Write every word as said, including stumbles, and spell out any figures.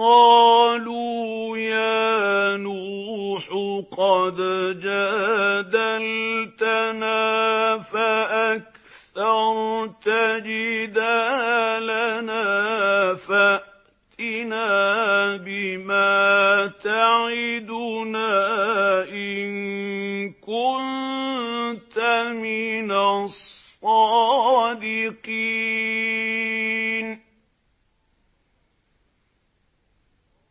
قَالُوا يَا نُوحُ قَدْ جَادَلْتَنَا فَأَكْثَرْتَ جِدَالَنَا فَأْتِنَا بِمَا تَعِدُنَا إِن كُنتَ مِنَ الصَّادِقِينَ